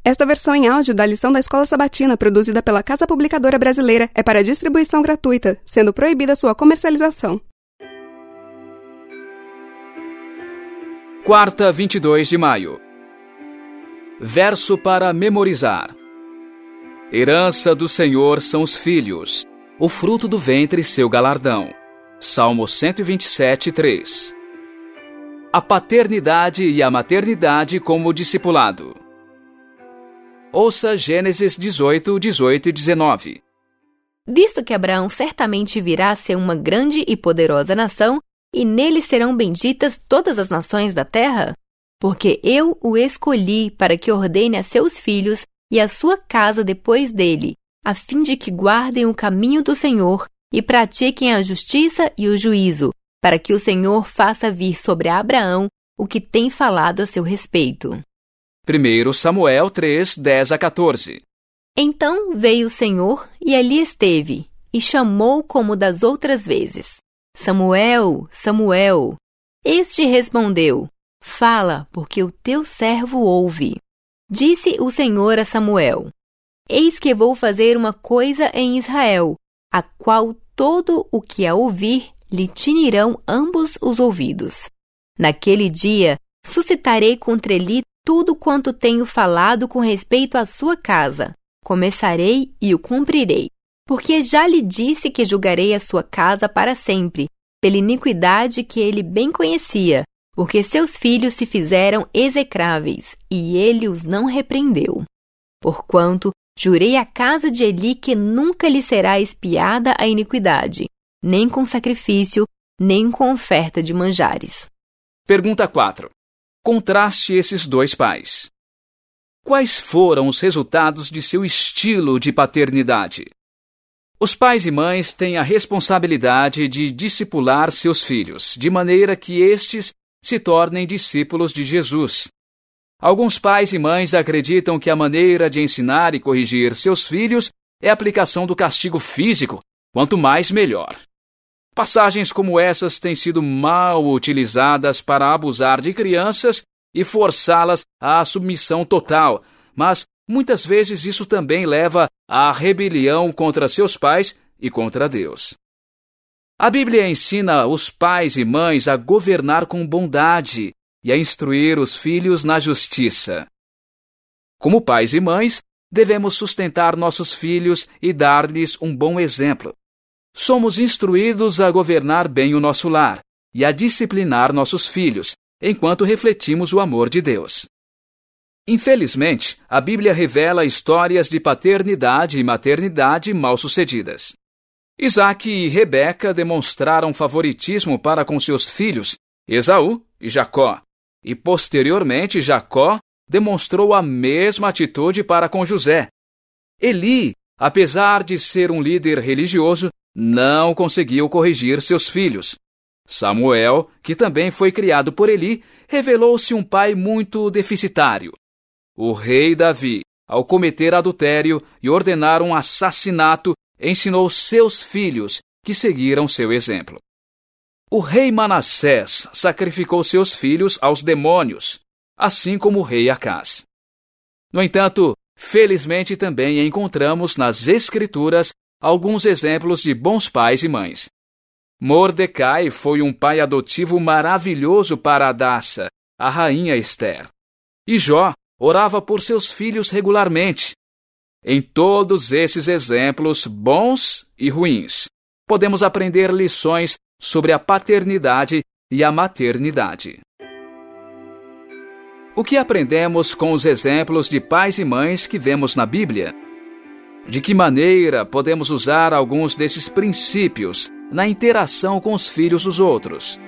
Esta versão em áudio da lição da Escola Sabatina, produzida pela Casa Publicadora Brasileira, é para distribuição gratuita, sendo proibida sua comercialização. Quarta, 22 de maio. Verso para memorizar. Herança do Senhor são os filhos, o fruto do ventre seu galardão. Salmo 127, 3. A paternidade e a maternidade como discipulado. Ouça Gênesis 18, 18 e 19. Visto que Abraão certamente virá a ser uma grande e poderosa nação, e nele serão benditas todas as nações da terra? Porque eu o escolhi para que ordene a seus filhos e a sua casa depois dele, a fim de que guardem o caminho do Senhor e pratiquem a justiça e o juízo, para que o Senhor faça vir sobre Abraão o que tem falado a seu respeito. 1 Samuel 3, 10 a 14. Então veio o Senhor e ali esteve, e chamou como das outras vezes: Samuel, Samuel. Este respondeu: Fala, porque o teu servo ouve. Disse o Senhor a Samuel: Eis que vou fazer uma coisa em Israel, a qual todo o que a ouvir lhe tinirão ambos os ouvidos. Naquele dia suscitarei contra ele tudo quanto tenho falado com respeito à sua casa. Começarei e o cumprirei, porque já lhe disse que julgarei a sua casa para sempre, pela iniquidade que ele bem conhecia, porque seus filhos se fizeram execráveis, e ele os não repreendeu. Porquanto jurei à casa de Eli que nunca lhe será expiada a iniquidade, nem com sacrifício, nem com oferta de manjares. Pergunta 4. Contraste esses dois pais. Quais foram os resultados de seu estilo de paternidade? Os pais e mães têm a responsabilidade de discipular seus filhos, de maneira que estes se tornem discípulos de Jesus. Alguns pais e mães acreditam que a maneira de ensinar e corrigir seus filhos é a aplicação do castigo físico, quanto mais melhor. Passagens como essas têm sido mal utilizadas para abusar de crianças e forçá-las à submissão total, mas muitas vezes isso também leva à rebelião contra seus pais e contra Deus. A Bíblia ensina os pais e mães a governar com bondade e a instruir os filhos na justiça. Como pais e mães, devemos sustentar nossos filhos e dar-lhes um bom exemplo. Somos instruídos a governar bem o nosso lar e a disciplinar nossos filhos, enquanto refletimos o amor de Deus. Infelizmente, a Bíblia revela histórias de paternidade e maternidade mal-sucedidas. Isaac e Rebeca demonstraram favoritismo para com seus filhos, Esaú e Jacó, e posteriormente Jacó demonstrou a mesma atitude para com José. Eli, apesar de ser um líder religioso, não conseguiu corrigir seus filhos. Samuel, que também foi criado por Eli, revelou-se um pai muito deficitário. O rei Davi, ao cometer adultério e ordenar um assassinato, ensinou seus filhos, que seguiram seu exemplo. O rei Manassés sacrificou seus filhos aos demônios, assim como o rei Acás. No entanto, felizmente também encontramos nas Escrituras alguns exemplos de bons pais e mães. Mordecai foi um pai adotivo maravilhoso para Hadassa, a rainha Ester. E Jó orava por seus filhos regularmente. Em todos esses exemplos, bons e ruins, podemos aprender lições sobre a paternidade e a maternidade. O que aprendemos com os exemplos de pais e mães que vemos na Bíblia? De que maneira podemos usar alguns desses princípios na interação com os filhos dos outros?